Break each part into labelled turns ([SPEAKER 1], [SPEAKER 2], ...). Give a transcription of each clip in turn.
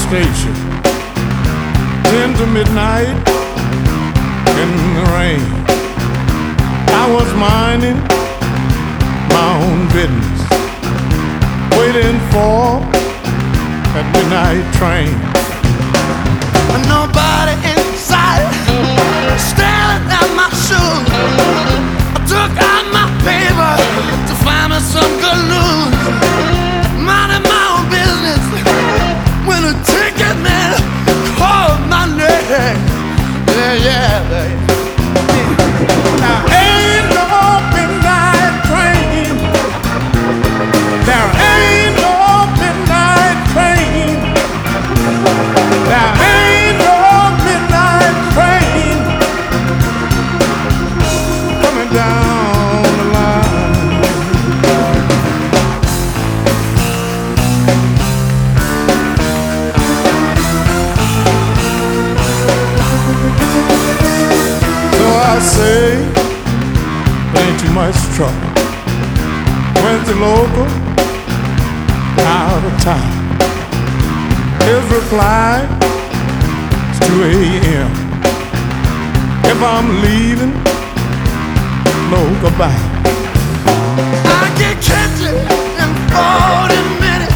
[SPEAKER 1] station, 10 to midnight in the rain. I was minding my own business, waiting for that midnight train.
[SPEAKER 2] Nobody inside, staring at my shoes. I took out my paper to find me some good news. Minding my own business when a ticket man called my name. Yeah, baby.
[SPEAKER 1] Now ain't no midnight train. There ain't no midnight train. There ain't no midnight train coming down the line. So I say, ain't too much trouble. Went to local, out of town. His reply is 2 a.m. If I'm leaving, no goodbye.
[SPEAKER 2] I can catch it in 40 minutes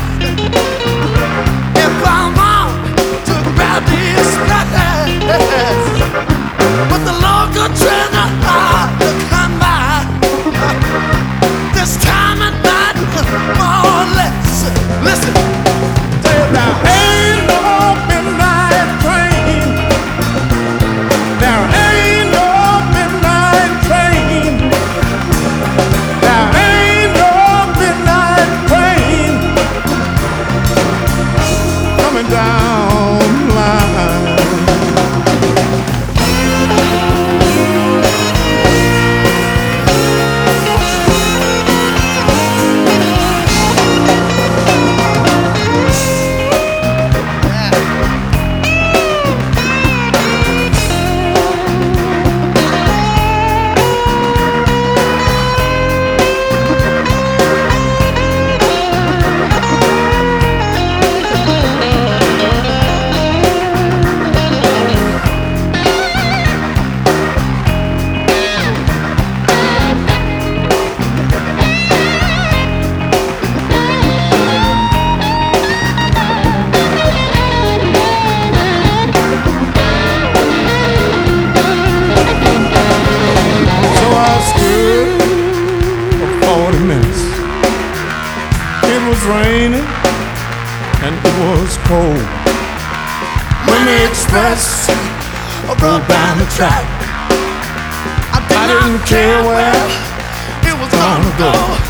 [SPEAKER 2] if I'm on to grab these snacks. But the local train are hard to come by. This time at night, more or less. Listen,
[SPEAKER 1] There ain't no midnight train. There ain't no midnight train. There ain't no midnight train coming down the line. It was raining and it was cold. When the express broke down the track, I didn't care where
[SPEAKER 2] it was gonna go.